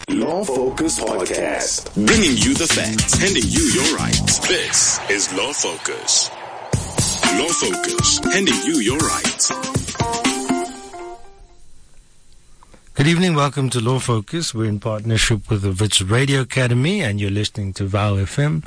Law Focus Podcast. Bringing you the facts, handing you your rights. This is Law Focus. Law Focus, handing you your rights. Good evening, welcome to Law Focus. We're in partnership with the Wits Radio Academy and you're listening to VOW FM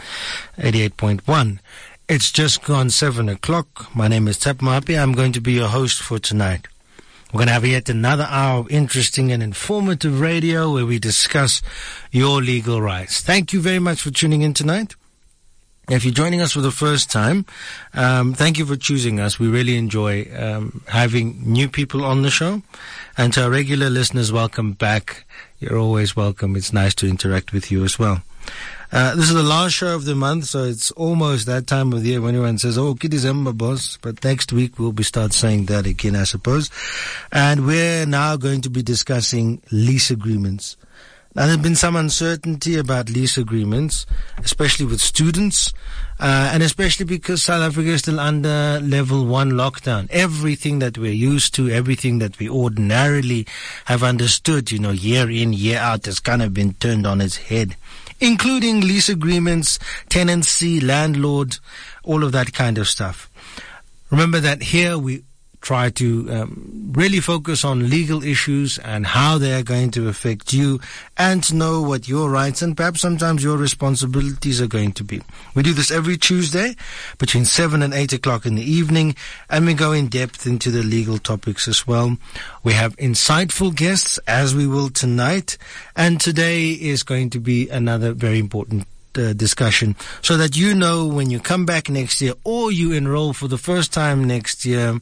88.1. It's just gone 7 o'clock. My name is Tap Mapi. I'm going to be your host for tonight. We're going to have yet another hour of interesting and informative radio where we discuss your legal rights. Thank you very much for tuning in tonight. If you're joining us for the first time, thank you for choosing us. We really enjoy having new people on the show. And to our regular listeners, welcome back. You're always welcome. It's nice to interact with you as well. This is the last show of the month, so it's almost that time of the year when everyone says, oh, December, boss. But next week we'll start saying that again, I suppose. And we're now going to be discussing lease agreements. Now, there's been some uncertainty about lease agreements, especially with students, and especially because South Africa is still under level 1 lockdown. Everything that we're used to, everything that we ordinarily have understood, year in, year out, has kind of been turned on its head, including lease agreements, tenancy, landlord, all of that kind of stuff. Remember that here we try to really focus on legal issues and how they are going to affect you, and to know what your rights and perhaps sometimes your responsibilities are going to be. We do this every Tuesday between 7 and 8 o'clock in the evening, and we go in depth into the legal topics as well. We have insightful guests, as we will tonight, and today is going to be another very important discussion, so that when you come back next year or you enroll for the first time next year,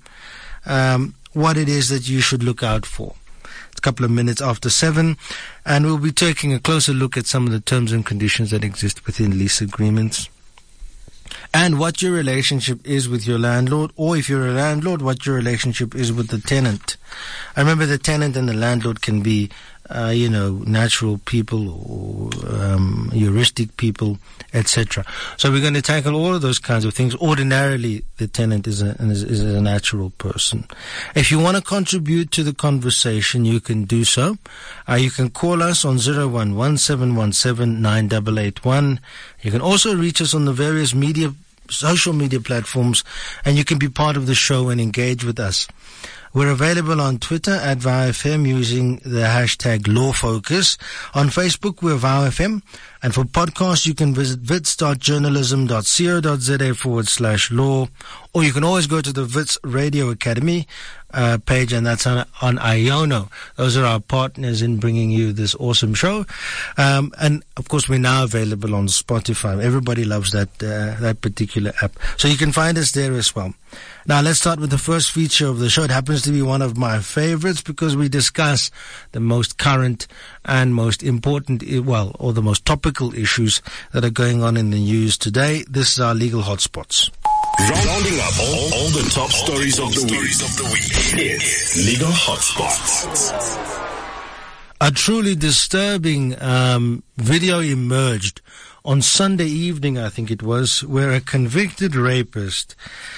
what it is that you should look out for. It's a couple of minutes after 7, and we'll be taking a closer look at some of the terms and conditions that exist within lease agreements, and what your relationship is with your landlord, or if you're a landlord, what your relationship is with the tenant. I remember the tenant and the landlord can be natural people or heuristic people, etc. So we're going to tackle all of those kinds of things. Ordinarily, the tenant is a natural person. If you want to contribute to the conversation, you can do so. You can call us on 011-717-9881. You can also reach us on the various social media platforms, and you can be part of the show and engage with us. We're available on Twitter at VOWFM using the hashtag LawFocus. On Facebook, we're VOWFM. And for podcasts, you can visit wits.journalism.co.za/law. Or you can always go to the Wits Radio Academy page, and that's on Iono. Those are our partners in bringing you this awesome show. And, of course, we're now available on Spotify. Everybody loves that particular app. So you can find us there as well. Now, let's start with the first feature of the show. It happens to be one of my favorites because we discuss the most current and most important, or the most topical issues that are going on in the news today. This is our Legal Hotspots. Rounding up all the top stories of the week. It's Legal Hotspots. A truly disturbing video emerged on Sunday evening, I think it was, where a convicted rapist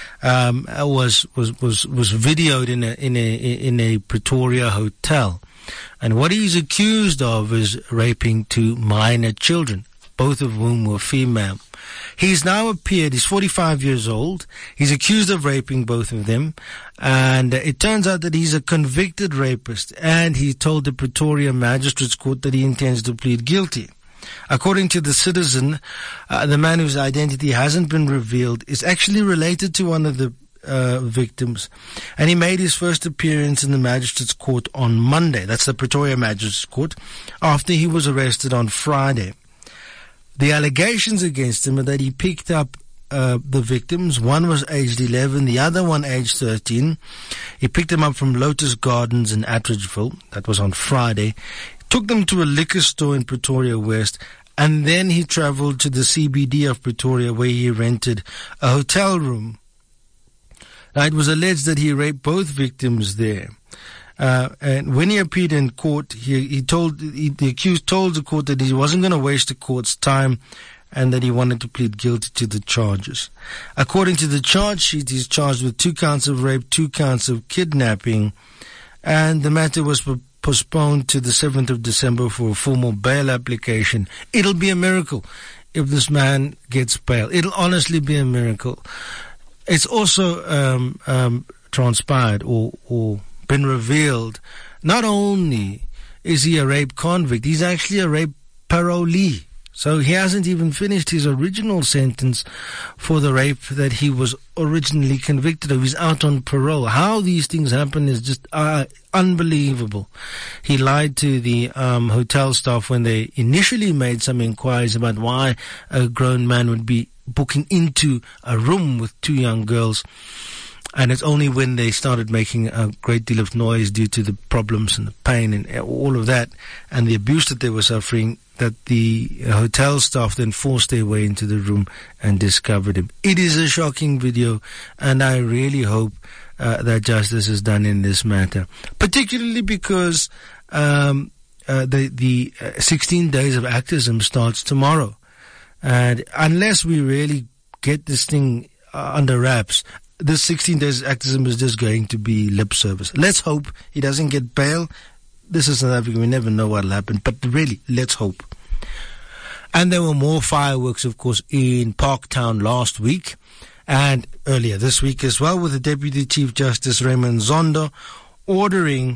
was videoed in a Pretoria hotel, and what he's accused of is raping 2 minor children, both of whom were female. He's now appeared. He's 45 years old. He's accused of raping both of them, and it turns out that he's a convicted rapist, and he told the Pretoria Magistrates Court that he intends to plead guilty. According to the Citizen, the man whose identity hasn't been revealed is actually related to one of the victims, and he made his first appearance in the Magistrates Court on Monday. That's the Pretoria Magistrates Court, after he was arrested on Friday. The allegations against him are that he picked up the victims. One was aged 11, the other one aged 13. He picked them up from Lotus Gardens in Atteridgeville. That was on Friday. Took them to a liquor store in Pretoria West, and then he traveled to the CBD of Pretoria, where he rented a hotel room. Now, it was alleged that he raped both victims there. And when he appeared in court, the accused told the court that he wasn't going to waste the court's time and that he wanted to plead guilty to the charges. According to the charge sheet, he's charged with 2 counts of rape, 2 counts of kidnapping, and the matter was postponed to the 7th of December for a formal bail application. It'll be a miracle if this man gets bail. It'll honestly be a miracle. It's also transpired or been revealed, not only is he a rape convict, he's actually a rape parolee. So he hasn't even finished his original sentence for the rape that he was originally convicted of. He's out on parole. How these things happen is just unbelievable. He lied to the hotel staff when they initially made some inquiries about why a grown man would be booking into a room with two young girls. And it's only when they started making a great deal of noise due to the problems and the pain and all of that and the abuse that they were suffering that the hotel staff then forced their way into the room and discovered him. It is a shocking video, and I really hope that justice is done in this matter, particularly because the 16 days of activism starts tomorrow. And unless we really get this thing under wraps, this 16 days activism is just going to be lip service. Let's hope he doesn't get bail. This is South Africa. We never know what will happen. But really, let's hope. And there were more fireworks, of course, in Parktown last week and earlier this week as well, with the Deputy Chief Justice Raymond Zondo ordering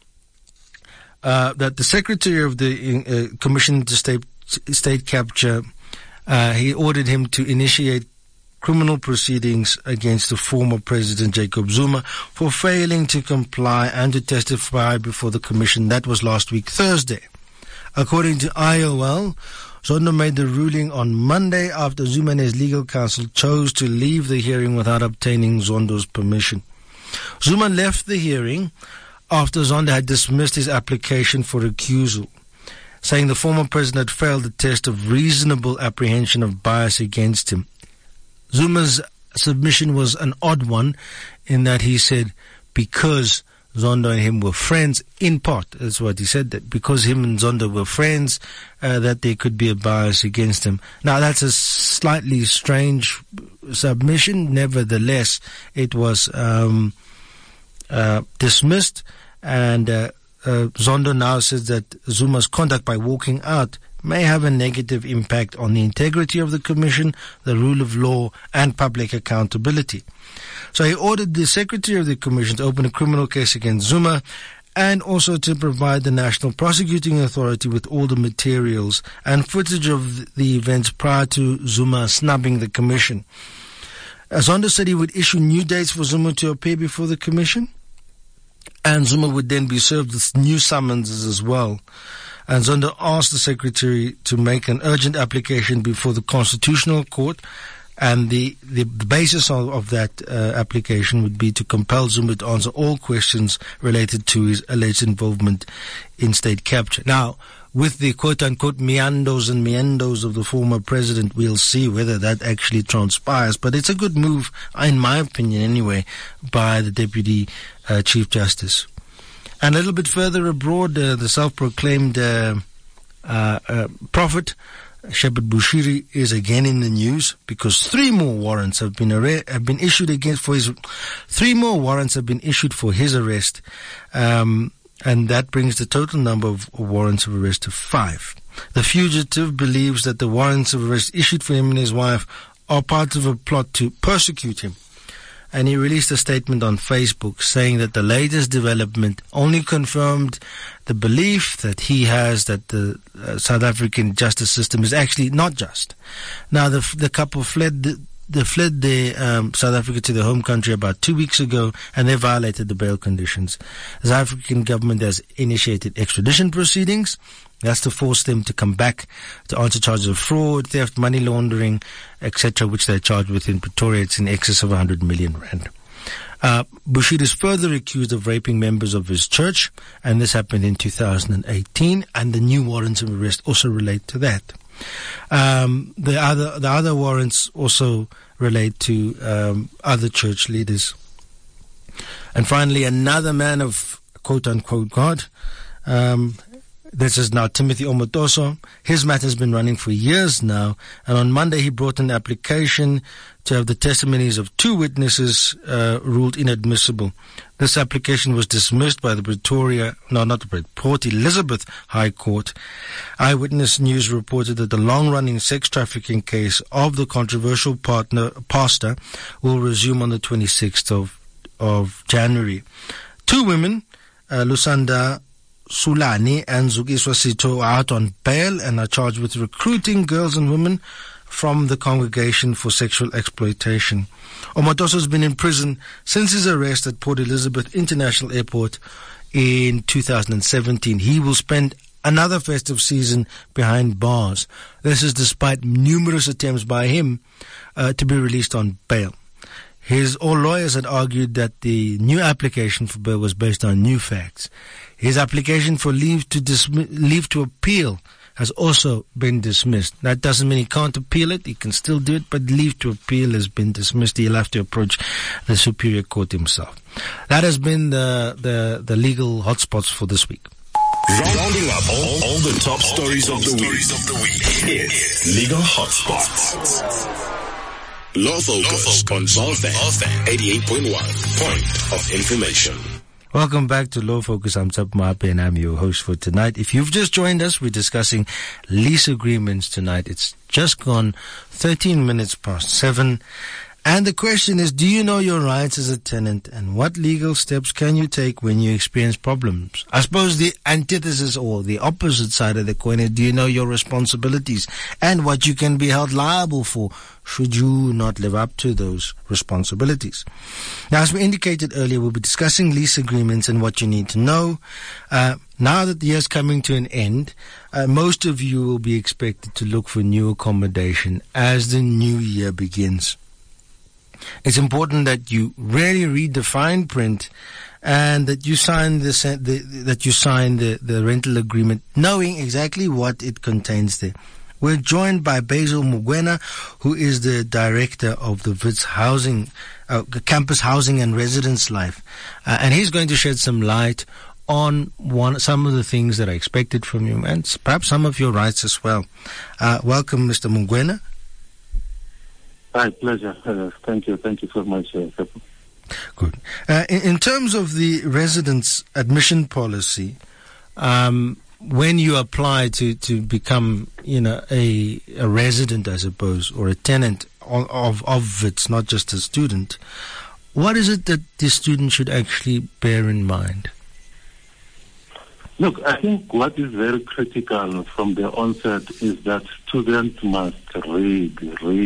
that the Secretary of the Commission to State Capture, he ordered him to initiate criminal proceedings against the former President Jacob Zuma for failing to comply and to testify before the Commission. That was last week, Thursday. According to IOL, Zondo made the ruling on Monday after Zuma and his legal counsel chose to leave the hearing without obtaining Zondo's permission. Zuma left the hearing after Zondo had dismissed his application for recusal, saying the former president had failed the test of reasonable apprehension of bias against him. Zuma's submission was an odd one in that he said because Zondo and him were friends, in part, that's what he said, that because him and Zondo were friends, that there could be a bias against him. Now, that's a slightly strange submission. Nevertheless, it was dismissed, and Zondo now says that Zuma's conduct by walking out may have a negative impact on the integrity of the Commission, the rule of law, and public accountability. So he ordered the Secretary of the Commission to open a criminal case against Zuma and also to provide the National Prosecuting Authority with all the materials and footage of the events prior to Zuma snubbing the Commission. Zondo said he would issue new dates for Zuma to appear before the Commission, and Zuma would then be served with new summonses as well. And Zondo asked the Secretary to make an urgent application before the Constitutional Court, and the basis of that application would be to compel Zuma to answer all questions related to his alleged involvement in state capture. Now, with the quote-unquote meanders of the former president, we'll see whether that actually transpires. But it's a good move, in my opinion anyway, by the Deputy Chief Justice. And a little bit further abroad, the self-proclaimed prophet, Shepherd Bushiri, is again in the news because 3 more warrants have been issued for his arrest, and that brings the total number of warrants of arrest to 5. The fugitive believes that the warrants of arrest issued for him and his wife are part of a plot to persecute him. And he released a statement on Facebook saying that the latest development only confirmed the belief that he has that the South African justice system is actually not just. Now, the couple fled South Africa to their home country about 2 weeks ago, and they violated the bail conditions. The South African government has initiated extradition proceedings. That's to force them to come back to answer charges of fraud, theft, money laundering, etc., which they're charged with in Pretoria. It's in excess of 100 million rand. Bushiri is further accused of raping members of his church, and this happened in 2018, and the new warrants of arrest also relate to that. The other warrants also relate to other church leaders. And finally, another man of quote-unquote God, this is now Timothy Omotoso. His matter has been running for years now, and on Monday he brought an application to have the testimonies of 2 witnesses ruled inadmissible. This application was dismissed by the Port Elizabeth High Court. Eyewitness News reported that the long-running sex trafficking case of the controversial pastor will resume on the 26th of January. 2 women, Lusanda Sulani and Zukiswa Sito, are out on bail and are charged with recruiting girls and women from the Congregation for Sexual Exploitation. Omatoso has been in prison since his arrest at Port Elizabeth International Airport in 2017. He will spend another festive season behind bars. This is despite numerous attempts by him to be released on bail. His lawyers had argued that the new application for bail was based on new facts. His application for leave to appeal has also been dismissed. That doesn't mean he can't appeal it. He can still do it, but leave to appeal has been dismissed. He'll have to approach the Superior Court himself. That has been the legal hotspots for this week. Rounding up all the top stories of the week. It's Legal Hotspots. Law Focus on Valfan 88.1. Point of information. Welcome back to Law Focus. I'm Tsap Mahape and I'm your host for tonight. If you've just joined us, we're discussing lease agreements tonight. It's just gone 13 minutes past 7. And the question is, do you know your rights as a tenant, and what legal steps can you take when you experience problems? I suppose the antithesis or the opposite side of the coin is, do you know your responsibilities and what you can be held liable for should you not live up to those responsibilities? Now, as we indicated earlier, we'll be discussing lease agreements and what you need to know. Now that the year's coming to an end, most of you will be expected to look for new accommodation as the new year begins. It's important that you really read the fine print and that you sign the rental agreement knowing exactly what it contains there. We're joined by Basil Mugwena, who is the director of the Wits Housing, Campus Housing and Residence Life. And he's going to shed some light on some of the things that are expected from you and perhaps some of your rights as well. Welcome, Mr. Mugwena. My pleasure. Thank you. Thank you so much. Good. In terms of the residence admission policy, when you apply to become, a resident, I suppose, or a tenant of Wits, not just a student, what is it that the student should actually bear in mind? Look, I think what is very critical from the onset is that students must read,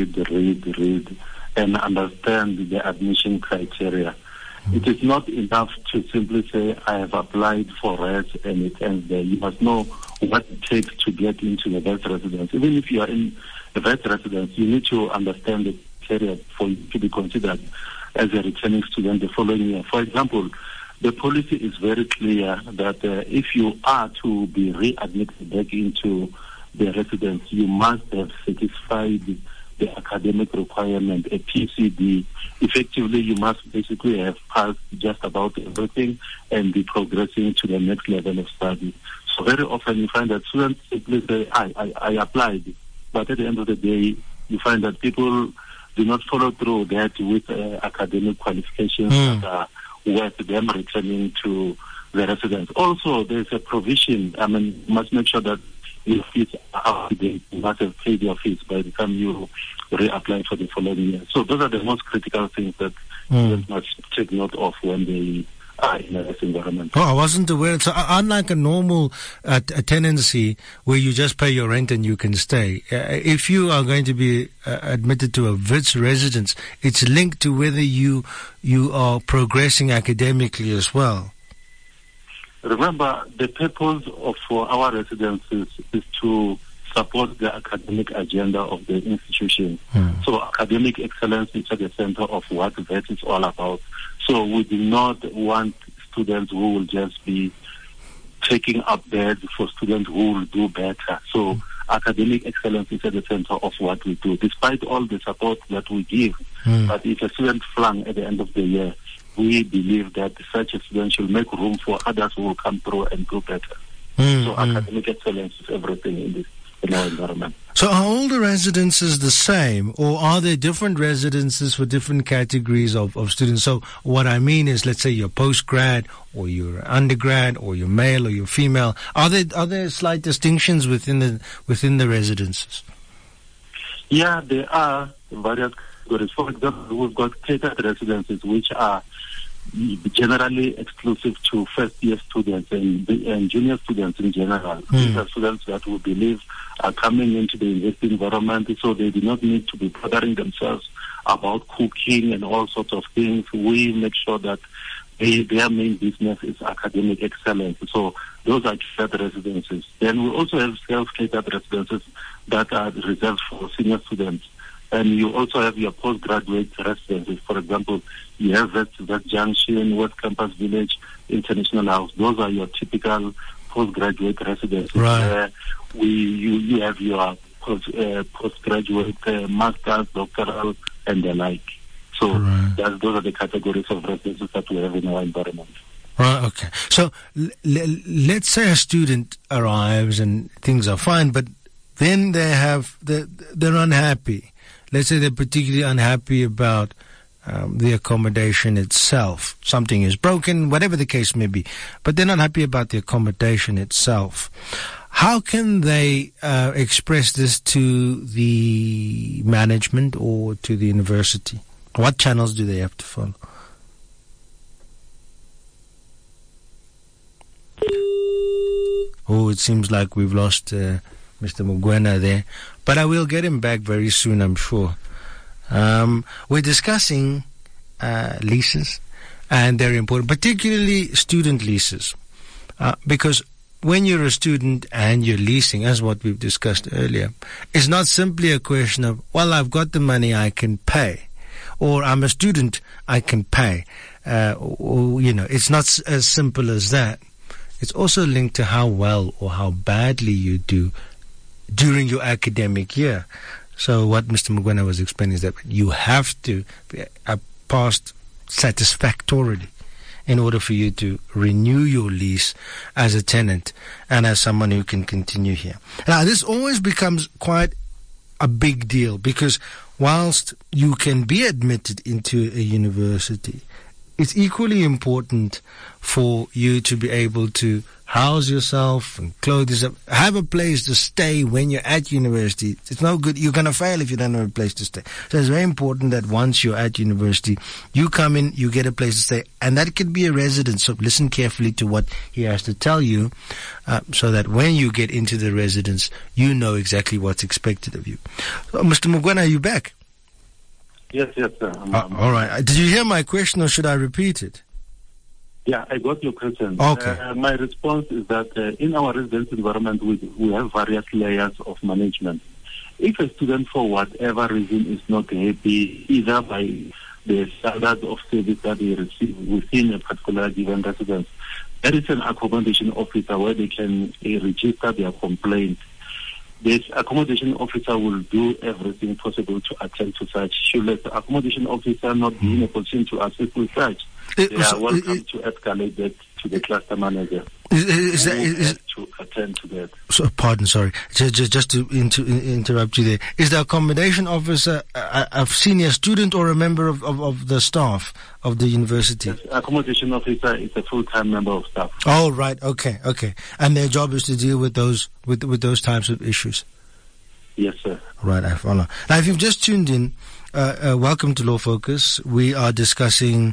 and understand the admission criteria. It is not enough to simply say, I have applied for RES and it ends there. You must know what it takes to get into the Wits residence. Even if you are in the Wits residence, you need to understand the criteria for you to be considered as a returning student the following year. For example, the policy is very clear that if you are to be readmitted back into the residence, you must have satisfied the academic requirement, a PCD. Effectively, you must basically have passed just about everything and be progressing to the next level of study. So very often you find that students simply say, I applied, but at the end of the day, you find that people do not follow through that with academic qualifications that are worth them returning to the residence. Also, there's a provision. You must make sure that your fees are up to date. You must have paid your fees by the time you reapply for the following year. So those are the most critical things that students must take note of when they are in this environment. Oh, I wasn't aware. So unlike a normal tenancy where you just pay your rent and you can stay, if you are going to be admitted to a Wits residence, it's linked to whether you are progressing academically as well. Remember, the purpose of our residences is to support the academic agenda of the institution. So academic excellence is at the center of what Wits is all about. So we do not want students who will just be taking up beds for students who will do better. So academic excellence is at the center of what we do, despite all the support that we give. But if a student flung at the end of the year, we believe that such a student should make room for others who will come through and do better. So academic excellence is everything in this. in our environment. So are all the residences the same, or are there different residences for different categories of students? So what I mean is, let's say you're postgrad, or you're undergrad, or you're male, or you're female. Are there slight distinctions within the residences? Yeah, there are various categories. For example, we've got catered residences, which are generally exclusive to first-year students and junior students in general. These are students that we believe are coming into the university environment, so they do not need to be bothering themselves about cooking and all sorts of things. We make sure that their main business is academic excellence. So those are catered residences. Then we also have self-catered residences that are reserved for senior students. And you also have your postgraduate residences. For example, you have that Junction, West Campus Village, International House. Those are your typical postgraduate residences. Right. Where you have your postgraduate masters, doctoral, and the like. So those are the categories of residences that we have in our environment. Right, okay. So let's say a student arrives and things are fine, but then they're unhappy. Let's say they're particularly unhappy about the accommodation itself. Something is broken, whatever the case may be. But they're not happy about the accommodation itself. How can they express this to the management or to the university? What channels do they have to follow? Oh, it seems like we've lost Mr. Mugwena there. But I will get him back very soon, I'm sure. We're discussing leases, and they're important, particularly student leases. Because when you're a student and you're leasing, as what we've discussed earlier, it's not simply a question of, well, I've got the money, I can pay. Or I'm a student, I can pay. It's not as simple as that. It's also linked to how well or how badly you do during your academic year. So what Mr. Mugwena was explaining is that you have to be passed satisfactorily in order for you to renew your lease as a tenant and as someone who can continue here. Now, this always becomes quite a big deal because whilst you can be admitted into a university, it's equally important for you to be able to house yourself and clothe yourself, have a place to stay when you're at university. It's no good. You're going to fail if you don't have a place to stay. So it's very important that once you're at university, you come in, you get a place to stay, and that could be a residence. So listen carefully to what he has to tell you so that when you get into the residence, you know exactly what's expected of you. So, Mr. Mugwena, are you back? Yes, sir. All right. Did you hear my question or should I repeat it? Yeah, I got your question. Okay. My response is that in our residence environment, we have various layers of management. If a student, for whatever reason, is not happy, either by the standard of service that they receive within a particular given residence, there is an accommodation officer where they can register their complaint. This accommodation officer will do everything possible to attend to such. Should the accommodation officer not be in a position to assist with such, they are welcome to escalate that to the cluster manager. To attend to that. So, pardon, sorry. Just to interrupt you there. Is the accommodation officer a senior student or a member of the staff of the university? Yes, accommodation officer is a full-time member of staff. Oh, right. Okay. And their job is to deal with those those types of issues? Yes, sir. Right, I follow. Now, if you've just tuned in, welcome to Law Focus. We are discussing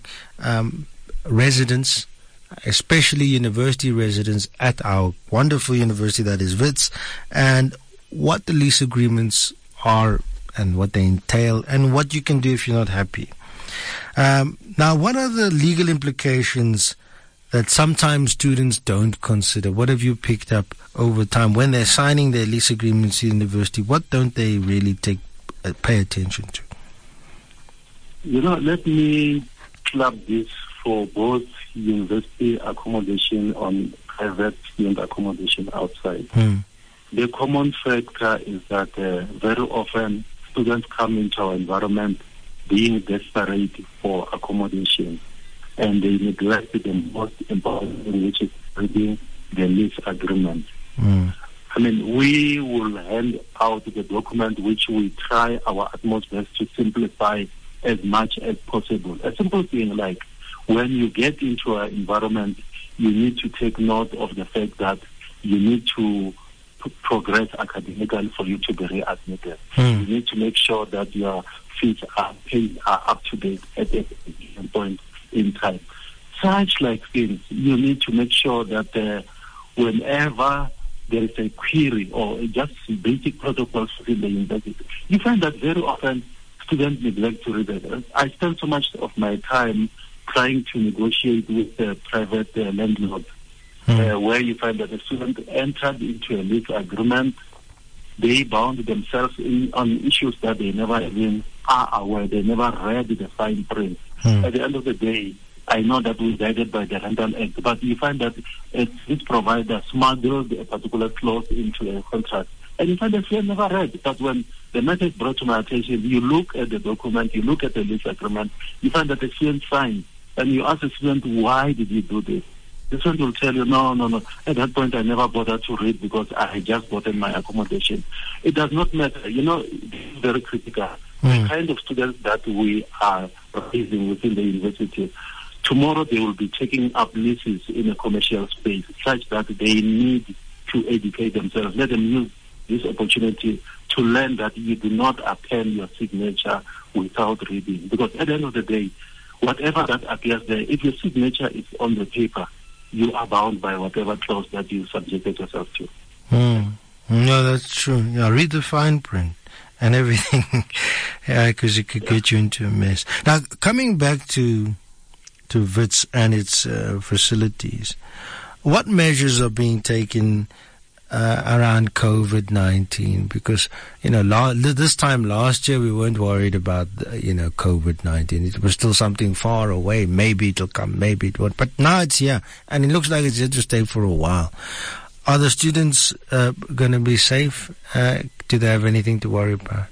residents, especially university residents at our wonderful university that is WITS, and what the lease agreements are and what they entail and what you can do if you're not happy. Now, what are the legal implications that sometimes students don't consider? What have you picked up over time when they're signing their lease agreements to university? What don't they really pay attention to? Let me club this for both university accommodation on private student accommodation outside. The common factor is that very often students come into our environment being desperate for accommodation, and they neglect the most important thing, which is reading the lease agreement. I mean, we will hand out the document which we try our utmost best to simplify as much as possible. A simple thing like when you get into an environment, you need to take note of the fact that you need to progress academically for you to be readmitted. You need to make sure that your fees are paid, are up to date at a given point in time. Such like things, you need to make sure that whenever there is a query or just basic protocols within the university, you find that very often students neglect to read it. I spend so much of my time trying to negotiate with the private landlords, where you find that the student entered into a lease agreement. They bound themselves on issues that they never even are aware. They never read the fine print. At the end of the day, I know that we're guided by the Rental Act, but you find that this provider smuggled a particular clause into a contract. And you find that we never read. But when the matter is brought to my attention, you look at the document, you look at the lease agreement, you find that the student signed. And you ask the student, why did you do this? The student will tell you, no. At that point, I never bothered to read because I had just gotten my accommodation. It does not matter. You know, it's very critical. The kind of students that we are raising within the university, tomorrow they will be taking up leases in a commercial space such that they need to educate themselves. Let them use this opportunity to learn that you do not append your signature without reading. Because at the end of the day, whatever that appears there, if your signature is on the paper, you are bound by whatever clause that you subjected yourself to. No, that's true. Yeah, read the fine print and everything, because it could get you into a mess. Now, coming back to WITS and its facilities, what measures are being taken around COVID-19? Because, this time last year we weren't worried about, COVID-19. It was still something far away. Maybe it'll come, maybe it won't. But now it's here, and it looks like it's here to stay for a while. Are the students going to be safe? Do they have anything to worry about?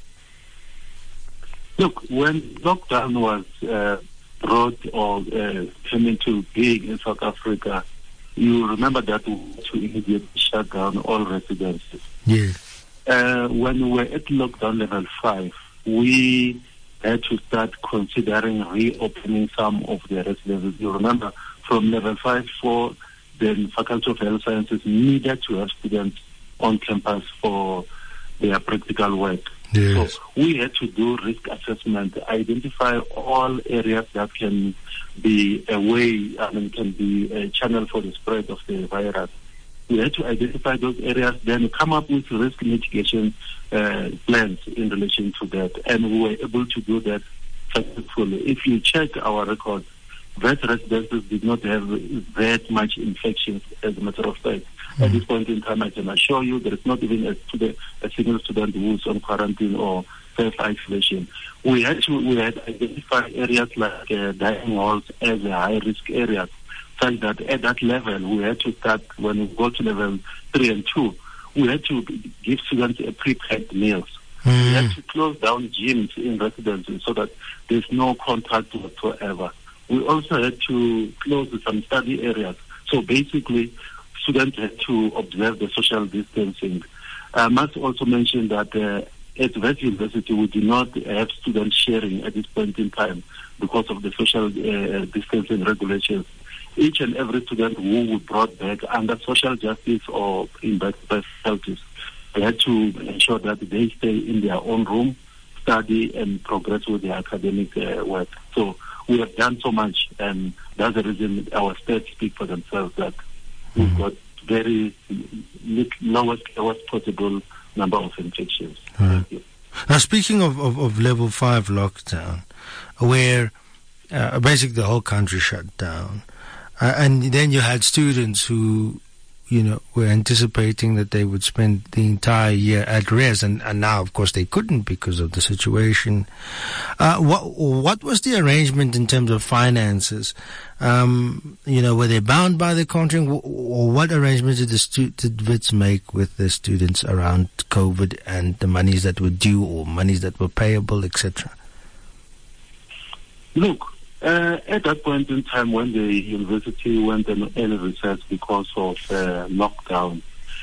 Look, when lockdown was brought or came into being in South Africa, you remember that we had to immediately shut down all residences. Yes. When we were at lockdown level 5, we had to start considering reopening some of the residences. You remember, from level 5, 4, the Faculty of Health Sciences needed to have students on campus for their practical work. Yes. So we had to do risk assessment, identify all areas that can be a way, can be a channel for the spread of the virus. We had to identify those areas, then come up with risk mitigation plans in relation to that. And we were able to do that successfully. If you check our records, vet residences did not have that much infections, as a matter of fact. At this point in time, I can assure you there is not even a single student who is on quarantine or self-isolation. We had identified areas like dining halls as high-risk areas, such that at that level, we had to start, when we go to level 3 and 2, we had to give students a prepared meals. We had to close down gyms in residences so that there's no contact whatsoever. We also had to close some study areas. So basically, students had to observe the social distancing. I must also mention that at Wits University, we do not have students sharing at this point in time because of the social distancing regulations. Each and every student who we brought back under social justice or in best faculties, they had to ensure that they stay in their own room, study and progress with their academic work. So we have done so much, and that's the reason our stats speak for themselves, that we've got very lowest possible number of infections. Thank you. Now, speaking of level 5 lockdown, where basically the whole country shut down, and then you had students who, were anticipating that they would spend the entire year at rest, and now, of course, they couldn't because of the situation. What was the arrangement in terms of finances? Were they bound by the contract, or what arrangements did WITS make with the students around COVID and the monies that were due or monies that were payable, etc.? Look, at that point in time when the university went on early recess because of lockdown,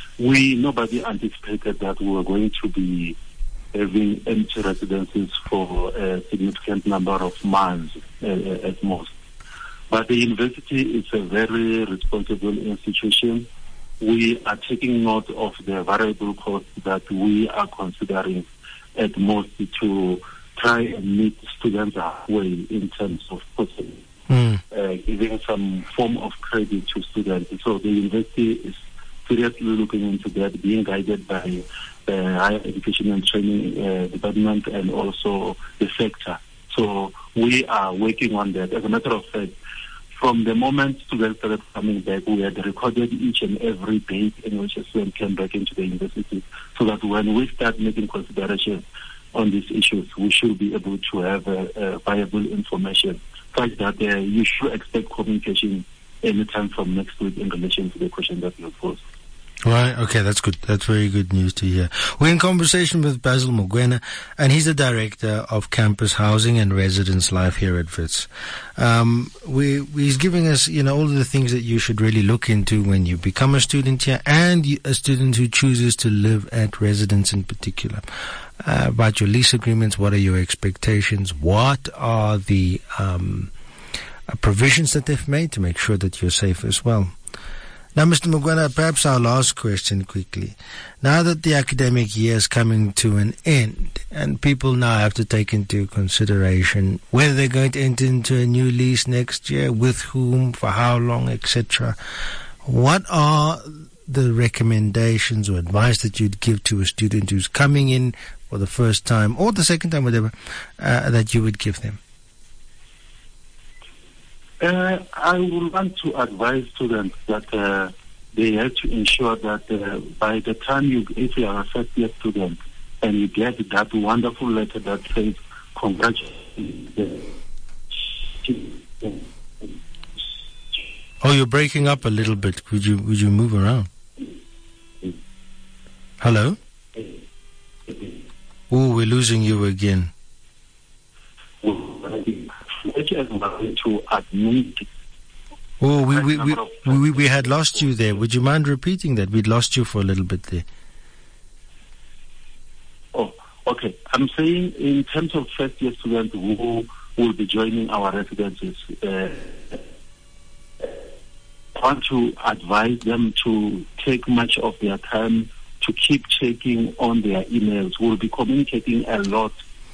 nobody anticipated that we were going to be having empty residences for a significant number of months at most. But the university is a very responsible institution. We are taking note of the variable cost that we are considering at most to try and meet students halfway in terms of giving some form of credit to students. So the university is seriously looking into that, being guided by the Higher Education and Training Department and also the sector. So we are working on that. As a matter of fact, from the moment students started coming back, we had recorded each and every date in which a student came back into the university, so that when we start making considerations on these issues, we should be able to have viable information, such that you should expect communication anytime from next week in relation to the question that you posed. Right, okay, that's good. That's very good news to hear. We're in conversation with Basil Mogoena, and he's the Director of Campus Housing and Residence Life here at WITS. He's giving us, all of the things that you should really look into when you become a student here, and a student who chooses to live at residence in particular. About your lease agreements, what are your expectations? What are the provisions that they've made to make sure that you're safe as well? Now, Mr. Mogoena, perhaps our last question quickly. Now that the academic year is coming to an end, and people now have to take into consideration whether they're going to enter into a new lease next year, with whom, for how long, etc., what are the recommendations or advice that you'd give to a student who's coming in for the first time or the second time, whatever, that you would give them? I would want to advise students that they have to ensure that by the time if you are a first-year student and you get that wonderful letter that says congratulations. Oh, you're breaking up a little bit. Would you move around? Hello? Oh, we're losing you again. To admit. Oh, we had lost you there. Would you mind repeating that? We'd lost you for a little bit there. Oh, okay. I'm saying in terms of first-year students who will be joining our residences, I want to advise them to take much of their time to keep checking on their emails. We'll be communicating a lot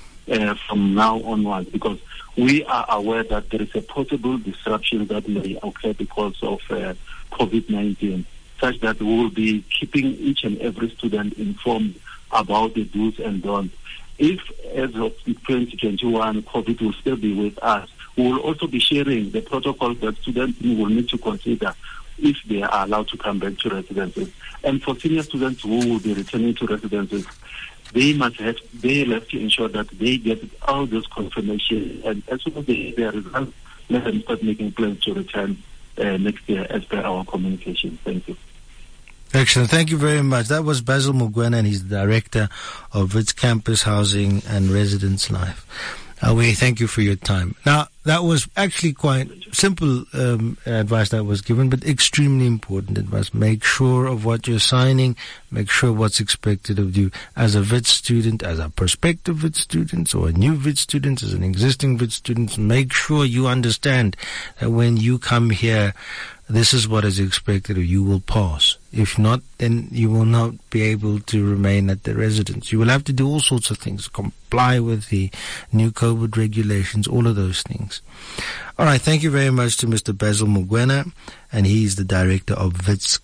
from now onwards, because we are aware that there is a possible disruption that may occur because of COVID-19, such that we will be keeping each and every student informed about the do's and don'ts. If, as of 2021, COVID will still be with us, we will also be sharing the protocols that students will need to consider if they are allowed to come back to residences. And for senior students who will be returning to residences, they have to ensure that they get all this confirmation, and as soon as they get results, let them start making plans to return next year as per our communication. Thank you. Excellent. Thank you very much. That was Basil Mogoena, and he's the Director of WITS Campus Housing and Residence Life. We thank you for your time. Now, that was actually quite simple advice that was given, but extremely important advice. Make sure of what you're signing. Make sure what's expected of you as a WITS student, as a prospective WITS student, or a new WITS student, as an existing WITS student. Make sure you understand that when you come here, this is what is expected of you. Will pass. If not, then you will not be able to remain at the residence. You will have to do all sorts of things, comply with the new COVID regulations, all of those things. All right, thank you very much to Mr. Basil Mogoena, and he's the Director of WITS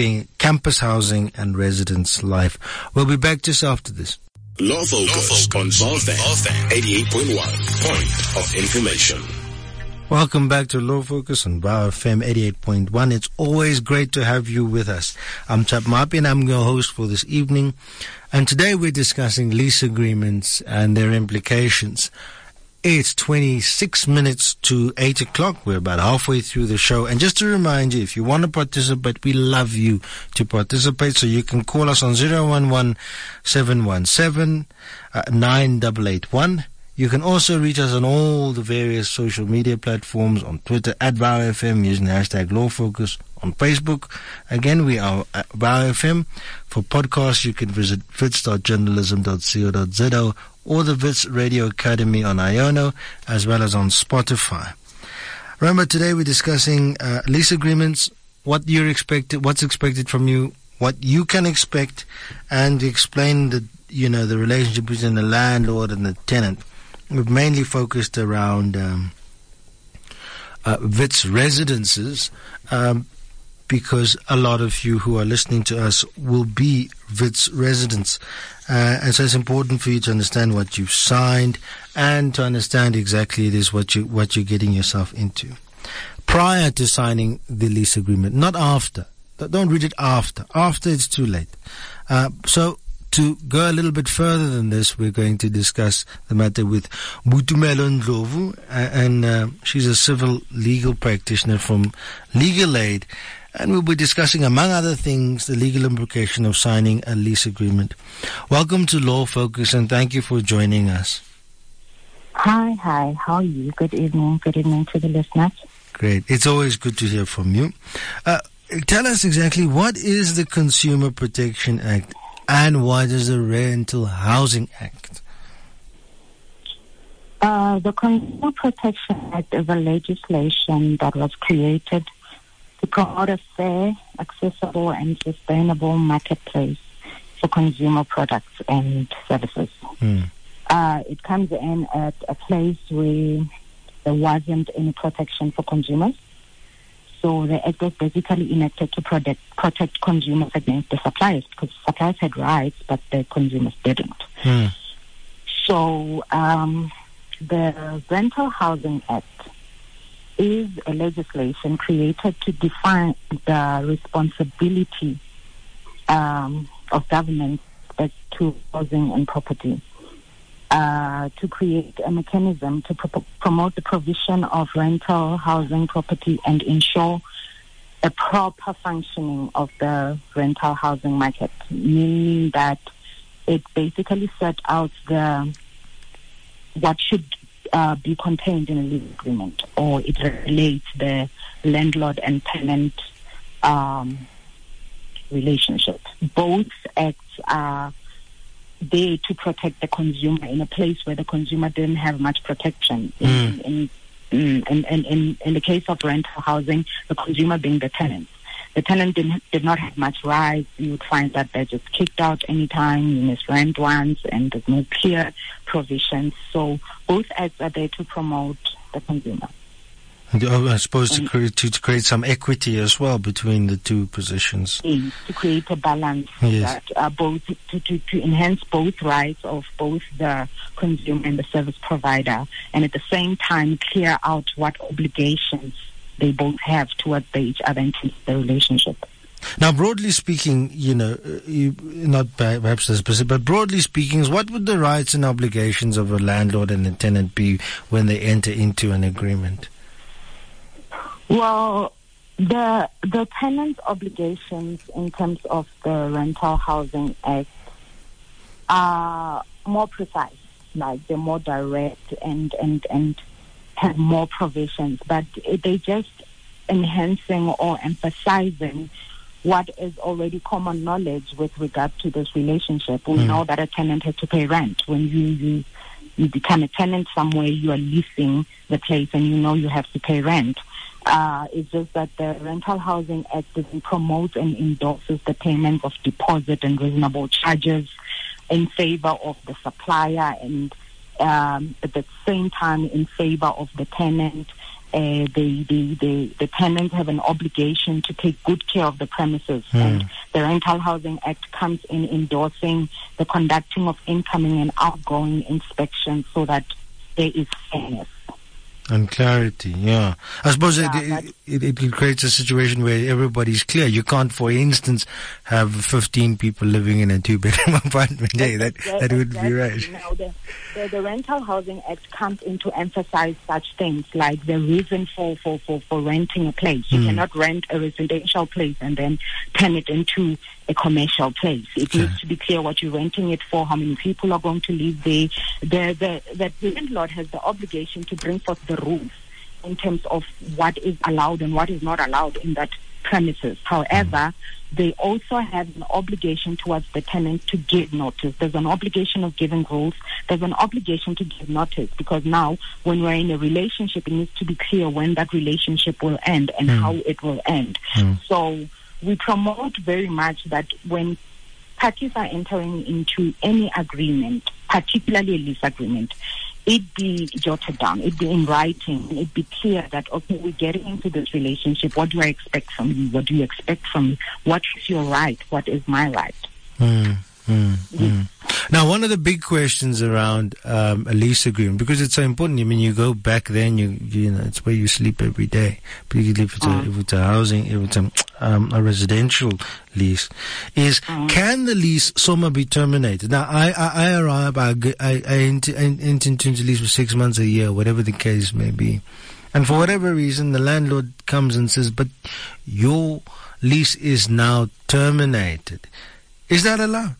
Campus Housing and Residence Life. We'll be back just after this. Law Focus on VOW 88.1, point of information. Welcome back to Law Focus on VOW 88.1. It's always great to have you with us. I'm Chap Mapi, and I'm your host for this evening. And today we're discussing lease agreements and their implications. It's 26 minutes to 8 o'clock. We're about halfway through the show. And just to remind you, if you want to participate, we love you to participate. So you can call us on 011-717-9881. You can also reach us on all the various social media platforms, on Twitter at VowFM using the hashtag LawFocus, on Facebook. Again, we are at VowFM. For podcasts, you can visit wits.journalism.co.za or the Wits Radio Academy on Iono, as well as on Spotify. Remember, today we're discussing lease agreements, what's expected from you, what you can expect, and explain the relationship between the landlord and the tenant. We've mainly focused around Wits residences, because a lot of you who are listening to us will be Wits residents. And so it's important for you to understand what you've signed and to understand exactly it is what you're getting yourself into. Prior to signing the lease agreement, not after. Don't read it after. After, it's too late. So to go a little bit further than this, we're going to discuss the matter with Butumelo Ndlovu, and she's a civil legal practitioner from Legal Aid. And we'll be discussing, among other things, the legal implication of signing a lease agreement. Welcome to Law Focus, and thank you for joining us. Hi. How are you? Good evening. Good evening to the listeners. Great. It's always good to hear from you. Tell us exactly, what is the Consumer Protection Act and what is the Rental Housing Act? The Consumer Protection Act is a legislation that was created to promote a fair, accessible, and sustainable marketplace for consumer products and services. It comes in at a place where there wasn't any protection for consumers. So the act was basically enacted to protect consumers against the suppliers, because suppliers had rights, but the consumers didn't. So the Rental Housing Act is a legislation created to define the responsibility of government to housing and property, to create a mechanism to promote the provision of rental housing property and ensure a proper functioning of the rental housing market, meaning that it basically set out what should be contained in a lease agreement, or it relates the landlord and tenant relationship. Both acts are there to protect the consumer in a place where the consumer didn't have much protection. In the case of rental housing, the consumer being the tenant. The tenant did not have much rights. You would find that they're just kicked out anytime, you miss rent once, and there's no clear provisions. So both acts are there to promote the consumer. I suppose to create some equity as well between the two positions. To create a balance, yes, that both to enhance both rights of both the consumer and the service provider, and at the same time clear out what obligations they both have towards each other in terms of the relationship. Now, broadly speaking, not perhaps as specific, but broadly speaking, what would the rights and obligations of a landlord and a tenant be when they enter into an agreement? Well, the tenant's obligations in terms of the Rental Housing Act are more precise, like they're more direct and have more provisions, but they just enhancing or emphasizing what is already common knowledge with regard to this relationship. We know that a tenant has to pay rent. When you become a tenant somewhere, you are leasing the place and you have to pay rent. It's just that the Rental Housing Act promotes and endorses the payment of deposit and reasonable charges in favor of the supplier, and at the same time in favor of the tenant. The tenants have an obligation to take good care of the premises, and the Rental Housing Act comes in endorsing the conducting of incoming and outgoing inspections so that there is fairness. And clarity, yeah. I suppose it creates a situation where everybody's clear. You can't, for instance, have 15 people living in a 2-bedroom apartment. That would be right. Now, the Rental Housing Act comes in to emphasize such things like the reason for renting a place. You cannot rent a residential place and then turn it into a commercial place. It needs to be clear what you're renting it for, how many people are going to live there. The landlord has the obligation to bring forth the rules in terms of what is allowed and what is not allowed in that premises. However, they also have an obligation towards the tenant to give notice. There's an obligation of giving rules. There's an obligation to give notice, because now when we're in a relationship, it needs to be clear when that relationship will end and how it will end. So we promote very much that when parties are entering into any agreement, particularly a lease agreement, it be jotted down, it be in writing, it be clear that, okay, we're getting into this relationship. What do I expect from you? What do you expect from me? What is your right? What is my right? Now, one of the big questions around a lease agreement, because it's so important. I mean, you go back then, you know, it's where you sleep every day. Particularly if it's a housing, if it's a residential lease, is can the lease soma be terminated? Now, I enter into a lease for 6 months, a year, whatever the case may be, and for whatever reason, the landlord comes and says, "But your lease is now terminated." Is that allowed?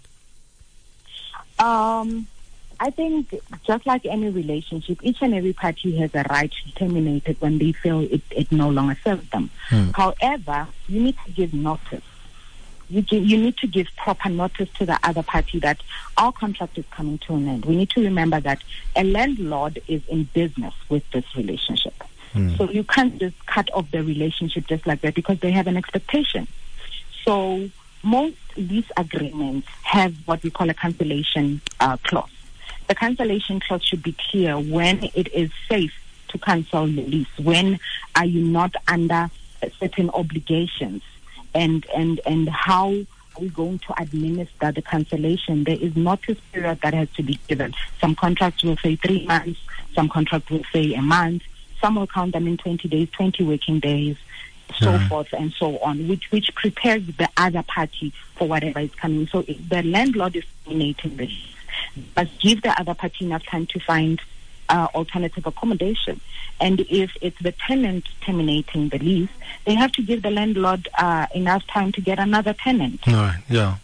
I think just like any relationship, each and every party has a right to terminate it when they feel it no longer serves them. However, you need to give notice. You need to give proper notice to the other party that our contract is coming to an end. We need to remember that a landlord is in business with this relationship. So you can't just cut off the relationship just like that, because they have an expectation. So most lease agreements have what we call a cancellation clause. The cancellation clause should be clear when it is safe to cancel the lease. When are you not under certain obligations, and how are we going to administer the cancellation? There is notice period that has to be given. Some contracts will say 3 months. Some contracts will say a month. Some will count them in 20 days, 20 working days, so forth and so on, which prepares the other party for whatever is coming. So if the landlord is terminating the lease, but give the other party enough time to find alternative accommodation. And if it's the tenant terminating the lease, they have to give the landlord enough time to get another tenant. Right.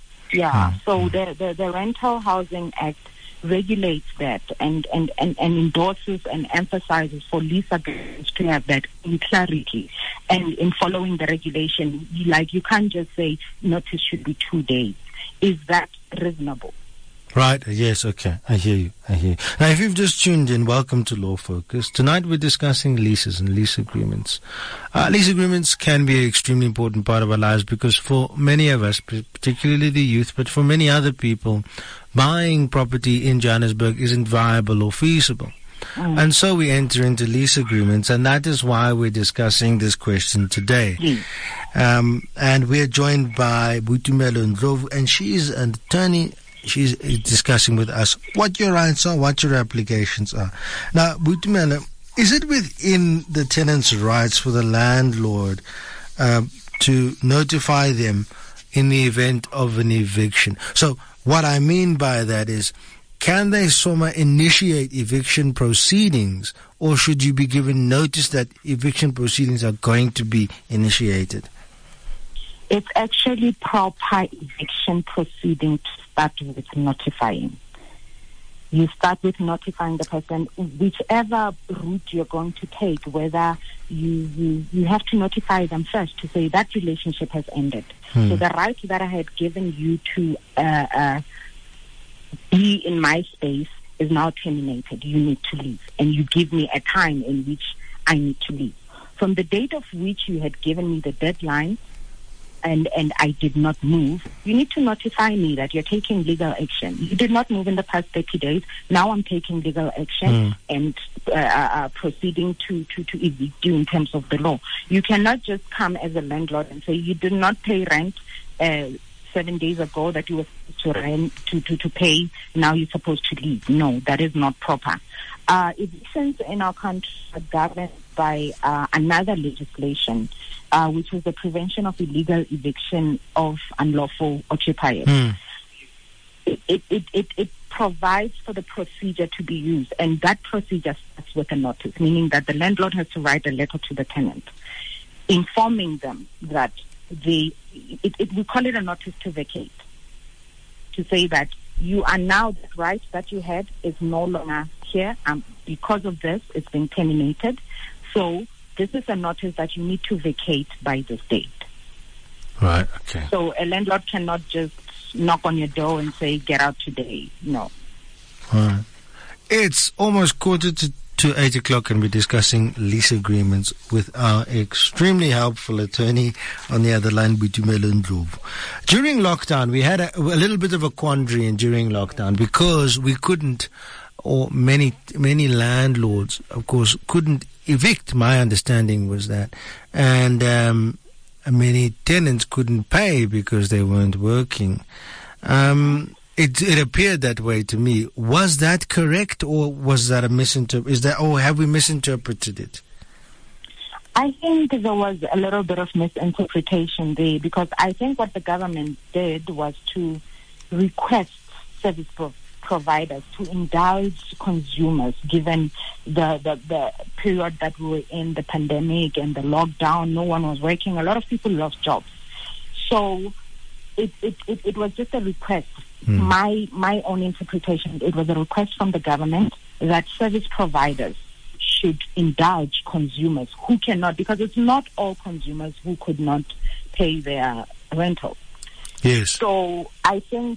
So the Rental Housing Act regulates that and endorses and emphasizes for lease agreements to have that in clarity. And in following the regulation, you can't just say notice should be 2 days. Is that reasonable? Right, yes, okay. I hear you. Now, if you've just tuned in, welcome to Law Focus. Tonight we're discussing leases and lease agreements. Lease agreements can be an extremely important part of our lives, because for many of us, particularly the youth, but for many other people, buying property in Johannesburg isn't viable or feasible. And so we enter into lease agreements, and that is why we're discussing this question today. And we're joined by Boitumelo Ndlovu, and she is an attorney. She's discussing with us what your rights are, what your applications are. Now, Boitumelo, is it within the tenant's rights for the landlord to notify them in the event of an eviction? So what I mean by that is, can they initiate eviction proceedings, or should you be given notice that eviction proceedings are going to be initiated? It's actually proper eviction proceeding to start with notifying. You start with notifying the person, whichever route you're going to take, whether you have to notify them first to say that relationship has ended. So the right that I had given you to be in my space is now terminated. You need to leave. And you give me a time in which I need to leave. From the date of which you had given me the deadline, and I did not move, you need to notify me that you're taking legal action. You did not move in the past 30 days. Now I'm taking legal action and proceeding to evict you in terms of the law. You cannot just come as a landlord and say you did not pay rent 7 days ago that you were supposed to pay. Now you're supposed to leave. No, that is not proper. Evictions in our country are governed by another legislation, which is the Prevention of Illegal Eviction of Unlawful Occupiers. It provides for the procedure to be used, and that procedure starts with a notice, meaning that the landlord has to write a letter to the tenant, informing them that they we call it a notice to vacate, to say that you are now, the right that you had is no longer here. Because of this, it's been terminated. So this is a notice that you need to vacate by this date. Right, okay. So a landlord cannot just knock on your door and say, get out today. No. Right. It's almost 8 o'clock, and we're discussing lease agreements with our extremely helpful attorney on the other line, Boitumelo Ndlovu. During lockdown, we had a little bit of a quandary during lockdown because we couldn't, or many landlords, of course, couldn't evict. My understanding was that. And many tenants couldn't pay because they weren't working. It appeared that way to me. Was that correct, or was that a misinterpretation? Or have we misinterpreted it? I think there was a little bit of misinterpretation there, because I think what the government did was to request service providers to indulge consumers, given the period that we were in, the pandemic and the lockdown. No one was working. A lot of people lost jobs. So it was just a request. My own interpretation, it was a request from the government that service providers should indulge consumers who cannot, because it's not all consumers who could not pay their rental. Yes. So I think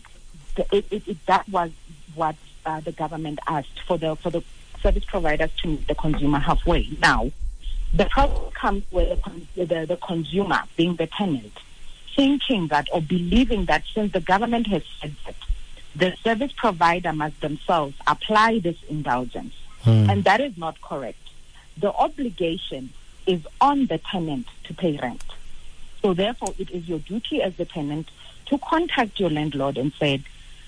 that was what the government asked for the service providers to meet the consumer halfway. Now, the problem comes with the consumer, being the tenant, thinking that or believing that since the government has said that, the service provider must themselves apply this indulgence. And that is not correct. The obligation is on the tenant to pay rent. So therefore, it is your duty as the tenant to contact your landlord and say,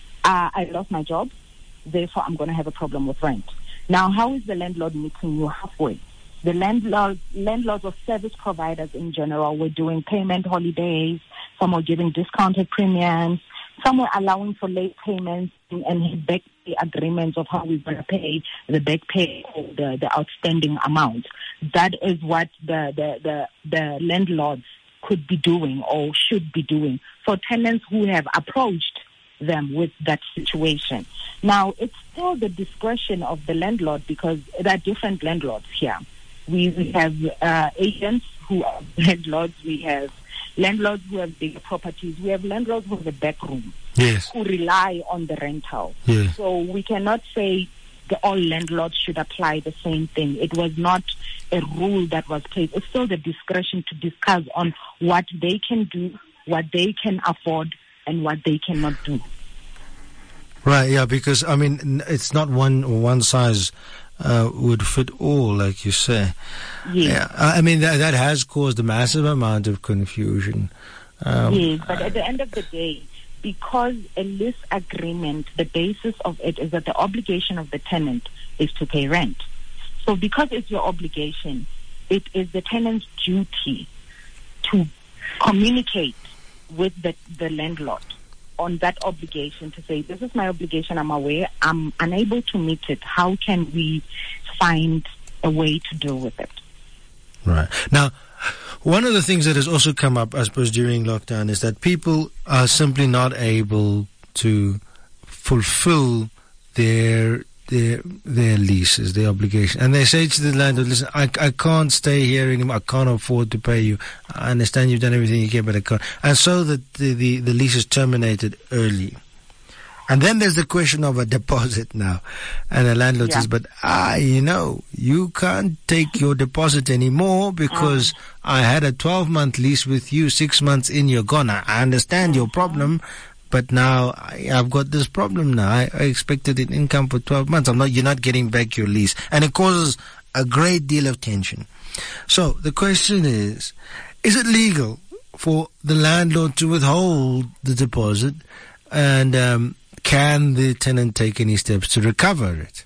I lost my job, therefore I'm going to have a problem with rent. Now, how is the landlord meeting you halfway? The landlords or service providers in general were doing payment holidays. Some were giving discounted premiums. Some were allowing for late payments and back pay agreements of how we're going to pay the back pay or the outstanding amount. That is what the landlords could be doing or should be doing for tenants who have approached them with that situation. Now, it's still the discretion of the landlord, because there are different landlords here. We have agents who are landlords. We have landlords who have bigger properties. We have landlords who have a back room, yes, who rely on the rental. Yes. So we cannot say all landlords should apply the same thing. It was not a rule that was placed. It's still the discretion to discuss on what they can do, what they can afford, and what they cannot do. Right, yeah, because, I mean, it's not one size would fit all, like you say. Yes. Yeah, I mean, that has caused a massive amount of confusion. Yes, but at the end of the day, because a lease agreement, the basis of it is that the obligation of the tenant is to pay rent. So because it's your obligation, it is the tenant's duty to communicate with the landlord on that obligation, to say, this is my obligation, I'm aware, I'm unable to meet it. How can we find a way to deal with it? Right. Now, one of the things that has also come up, I suppose, during lockdown is that people are simply not able to fulfill their leases, their obligation. And they say to the landlord, listen, I can't stay here anymore. I can't afford to pay you. I understand you've done everything you can, but I can't. And so that the lease is terminated early. And then there's the question of a deposit now. And the landlord says, but you can't take your deposit anymore because I had a 12-month lease with you. 6 months in, you're gone. I understand your problem, but now I've got this problem now. I expected an income for 12 months. You're not getting back your lease. And it causes a great deal of tension. So the question is it legal for the landlord to withhold the deposit? And can the tenant take any steps to recover it?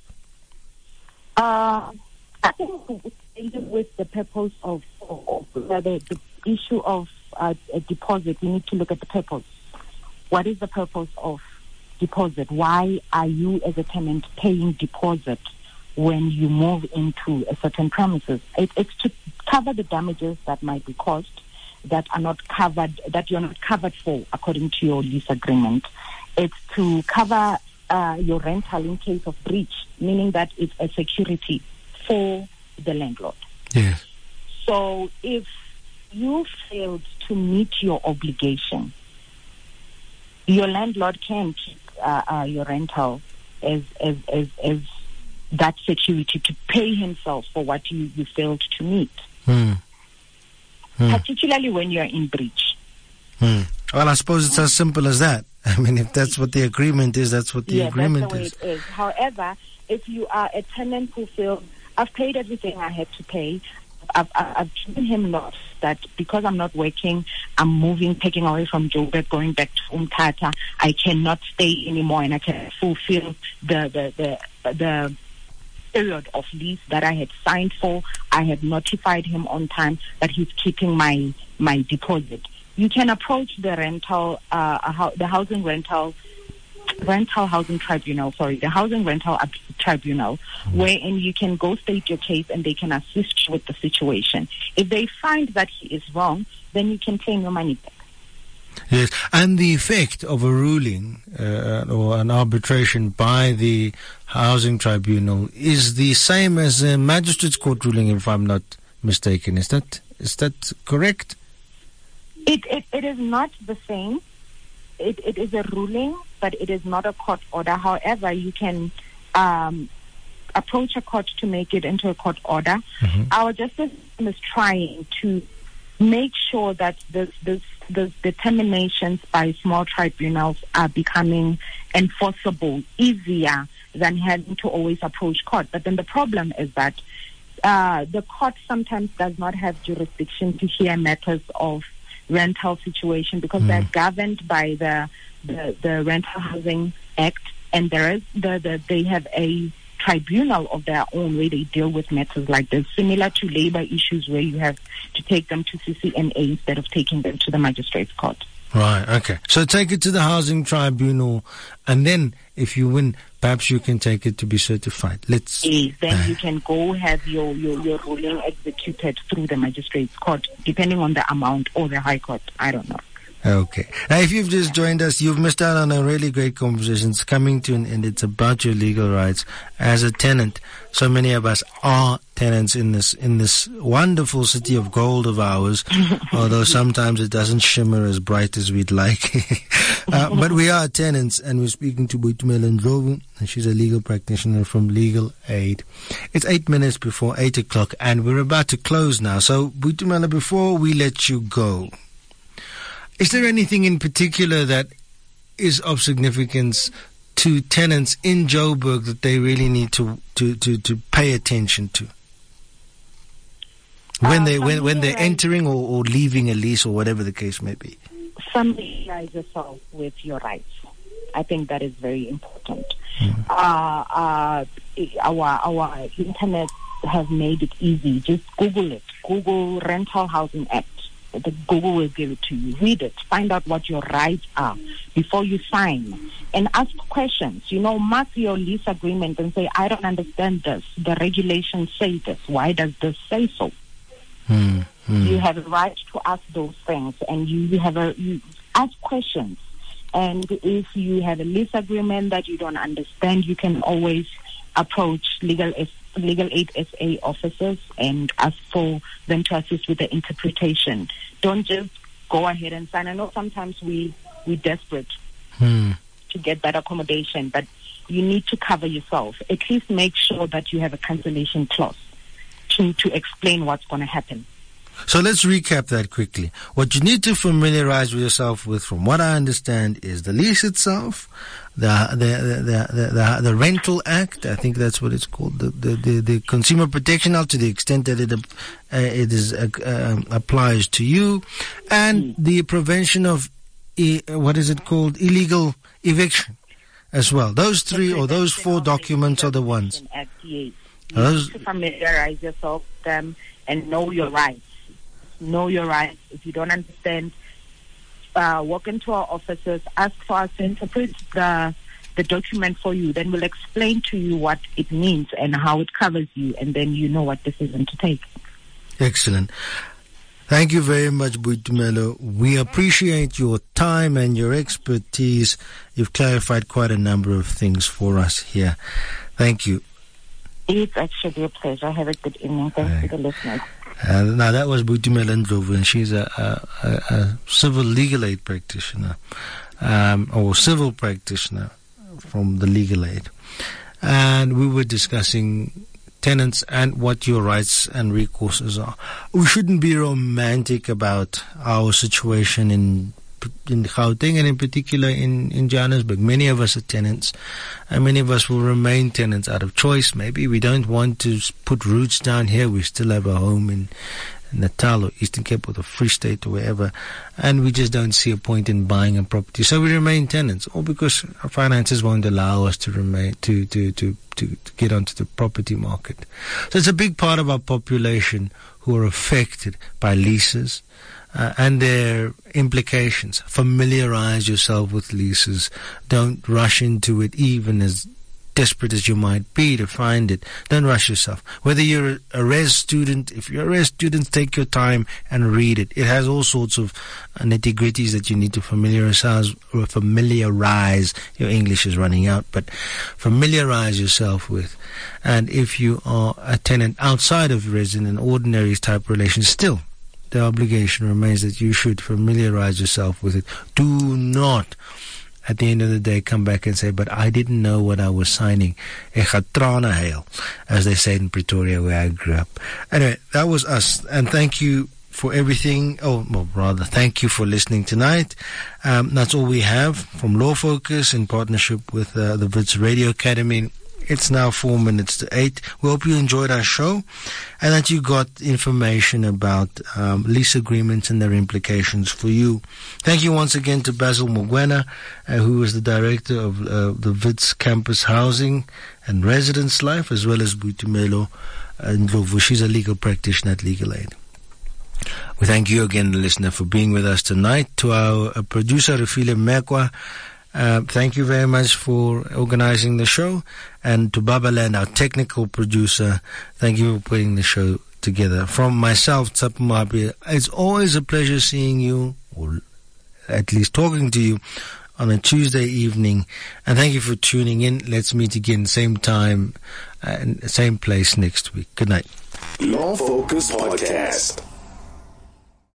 I think with the purpose of the issue of a deposit, we need to look at the purpose. What is the purpose of deposit? Why are you as a tenant paying deposit when you move into a certain premises? It's to cover the damages that might be caused, that are not covered, that you're not covered for according to your lease agreement. It's to cover your rental in case of breach, meaning that it's a security for the landlord. Yes. So if you failed to meet your obligation, your landlord can keep your rental as that security to pay himself for what you failed to meet. Particularly when you're in breach. Well, I suppose it's as simple as that. I mean, if that's what the agreement is, that's what the agreement is. That's the way it is. However, if you are a tenant who feels, I've paid everything I had to pay, I've given him notice that because I'm not working, I'm moving, taking away from Joburg, going back to Umtata, I cannot stay anymore and I can fulfill the period of lease that I had signed for. I have notified him on time that he's keeping my deposit. You can approach the the housing rental tribunal, wherein you can go state your case and they can assist you with the situation. If they find that he is wrong, then you can claim your money back. Yes, and the effect of a ruling or an arbitration by the housing tribunal is the same as a magistrate's court ruling, if I'm not mistaken. Is that correct? It is not the same. It is a ruling, but it is not a court order. However, you can approach a court to make it into a court order. Our justice system is trying to make sure that the determinations by small tribunals are becoming enforceable, easier than having to always approach court. But then the problem is that the court sometimes does not have jurisdiction to hear matters of rental situation because they're governed by the Rental Housing Act, and they have a tribunal of their own where they deal with matters like this, similar to labor issues where you have to take them to CCMA instead of taking them to the magistrate's court. Right, okay. So take it to the housing tribunal, and then if you win, perhaps you can take it to be certified. Then you can go have your ruling executed through the magistrate's court, depending on the amount, or the high court. I don't know. Okay. Now, if you've just joined us, you've missed out on a really great conversation. It's coming to an end. It's about your legal rights as a tenant. So many of us are tenants in this wonderful city of gold of ours, although sometimes it doesn't shimmer as bright as we'd like. But we are tenants, and we're speaking to Boitumelo Ndlovu, and she's a legal practitioner from Legal Aid. It's 8 minutes before 8 o'clock, and we're about to close now. So, Boitumelo, before we let you go, is there anything in particular that is of significance to tenants in Joburg that they really need to pay attention to when they're entering or leaving a lease or whatever the case may be? Familiarize yourself with your rights. I think that is very important. Our internet has made it easy. Just Google it. Google Rental Housing Act. The Google will give it to you. Read it. Find out what your rights are before you sign. And ask questions. Mark your lease agreement and say, I don't understand this. The regulations say this. Why does this say so? You have a right to ask those things. And you ask questions. And if you have a lease agreement that you don't understand, you can always approach Legal Aid SA officers and ask for them to assist with the interpretation. Don't just go ahead and sign. I know sometimes we're desperate to get that accommodation, but you need to cover yourself. At least make sure that you have a cancellation clause to explain what's going to happen. So let's recap that quickly. What you need to familiarize yourself with, from what I understand, is the lease itself, the Rental Act. I think that's what it's called. The Consumer Protection Act, to the extent that it applies to you, and the prevention of illegal eviction as well. Those three or those four documents are the ones. You need to familiarize yourself with them and know your rights. Know your rights. If you don't understand, walk into our offices, ask for us to interpret the document for you. Then we'll explain to you what it means and how it covers you, and then you know what decision to take. Excellent. Thank you very much, Boitumelo. We appreciate your time and your expertise. You've clarified quite a number of things for us here. Thank you. It's actually a pleasure. Have a good evening. Thanks to the listeners. Now, that was Boitumelo Ndlovu, and she's a civil legal aid practitioner, or civil practitioner from the legal aid. And we were discussing tenants and what your rights and recourses are. We shouldn't be romantic about our situation in Gauteng and in particular in Johannesburg. Many of us are tenants, and many of us will remain tenants out of choice. Maybe we don't want to put roots down here. We still have a home in Natal or Eastern Cape or the Free State or wherever, and we just don't see a point in buying a property. So we remain tenants, or because our finances won't allow us to remain to get onto the property market. So it's a big part of our population who are affected by leases and their implications. Familiarize yourself with leases. Don't rush into it, even as desperate as you might be to find it. Don't rush yourself. Whether you're a res student, if you're a res student, take your time and read it. It has all sorts of nitty-gritties that you need to familiarize. Your English is running out, but familiarize yourself with. And if you are a tenant outside of res in an ordinary type relation, still the obligation remains that you should familiarize yourself with it. Do not, at the end of the day, come back and say, but I didn't know what I was signing. As they say in Pretoria, where I grew up. Anyway, that was us. And thank you for everything. Thank you for listening tonight. That's all we have from Law Focus in partnership with the Wits Radio Academy. It's now 4 minutes to 8. We hope you enjoyed our show and that you got information about lease agreements and their implications for you. Thank you once again to Basil Mugwena, who is the director of the Wits Campus Housing and Residence Life, as well as Boitumelo Ndlovu. She's a legal practitioner at Legal Aid. We thank you again, the listener, for being with us tonight. To our producer, Refile Mekwa, thank you very much for organizing the show. And to Babaland, our technical producer, thank you for putting the show together. From myself, Tsapu Mahapi, it's always a pleasure seeing you, or at least talking to you, on a Tuesday evening. And thank you for tuning in. Let's meet again, same time and same place next week. Good night. Law Focus Podcast.